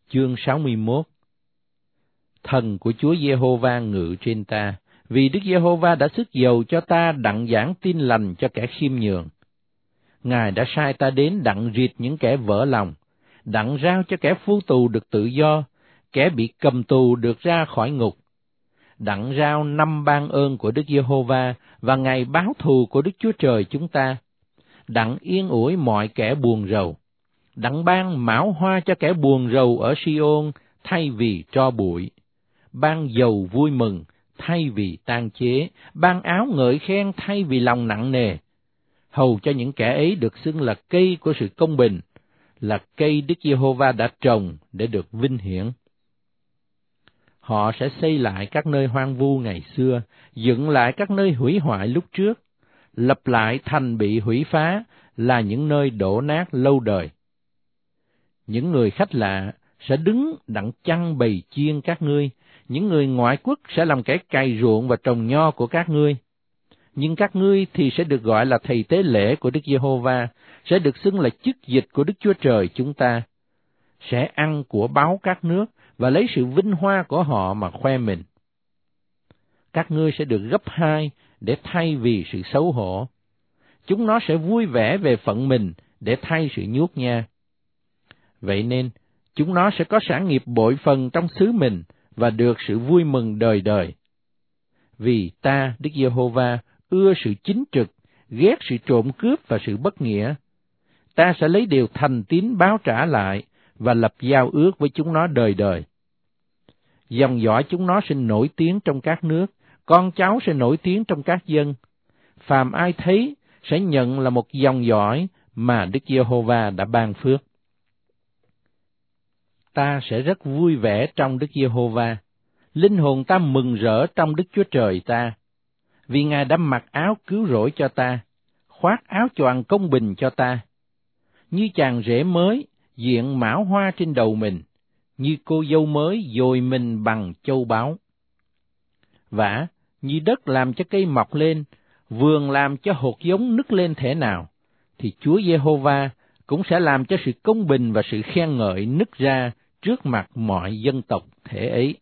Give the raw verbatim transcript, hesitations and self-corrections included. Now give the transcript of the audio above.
Chương sáu mươi mốt. Thần của Chúa Giê-hô-va ngự trên ta, vì Đức Giê-hô-va đã sức dầu cho ta đặng giảng tin lành cho kẻ khiêm nhường. Ngài đã sai ta đến đặng rịt những kẻ vỡ lòng, đặng rao cho kẻ phu tù được tự do, kẻ bị cầm tù được ra khỏi ngục, đặng rao năm ban ơn của Đức Giê-hô-va và ngày báo thù của Đức Chúa Trời chúng ta, đặng yên ủi mọi kẻ buồn rầu, đặng ban mão hoa cho kẻ buồn rầu ở Si-ôn thay vì tro bụi, ban dầu vui mừng thay vì tang chế, ban áo ngợi khen thay vì lòng nặng nề, hầu cho những kẻ ấy được xưng là cây của sự công bình, là cây Đức Giê-hô-va đã trồng để được vinh hiển. Họ sẽ xây lại các nơi hoang vu ngày xưa, dựng lại các nơi hủy hoại lúc trước, lập lại thành bị hủy phá là những nơi đổ nát lâu đời. Những người khách lạ sẽ đứng đặng chăn bầy chiên các ngươi, những người ngoại quốc sẽ làm kẻ cày ruộng và trồng nho của các ngươi. Nhưng các ngươi thì sẽ được gọi là thầy tế lễ của Đức Giê-hô-va, sẽ được xưng là chức dịch của Đức Chúa Trời chúng ta, sẽ ăn của báu các nước và lấy sự vinh hoa của họ mà khoe mình. Các ngươi sẽ được gấp hai để thay vì sự xấu hổ. Chúng nó sẽ vui vẻ về phận mình để thay sự nhút nhát. Vậy nên, chúng nó sẽ có sản nghiệp bội phần trong xứ mình và được sự vui mừng đời đời. Vì ta, Đức Giê-hô-va, ưa sự chính trực, ghét sự trộm cướp và sự bất nghĩa. Ta sẽ lấy điều thành tín báo trả lại và lập giao ước với chúng nó đời đời. Dòng dõi chúng nó sẽ nổi tiếng trong các nước, con cháu sẽ nổi tiếng trong các dân. Phàm ai thấy sẽ nhận là một dòng dõi mà Đức Giê-hô-va đã ban phước. Ta sẽ rất vui vẻ trong Đức Giê-hô-va, linh hồn ta mừng rỡ trong Đức Chúa Trời ta, vì Ngài đã mặc áo cứu rỗi cho ta, khoác áo choàng công bình cho ta. Như chàng rể mới diện mão hoa trên đầu mình, như cô dâu mới dồi mình bằng châu báu. Vả, như đất làm cho cây mọc lên, vườn làm cho hột giống nứt lên thể nào, thì Chúa Giê-hô-va cũng sẽ làm cho sự công bình và sự khen ngợi nứt ra trước mặt mọi dân tộc thể ấy.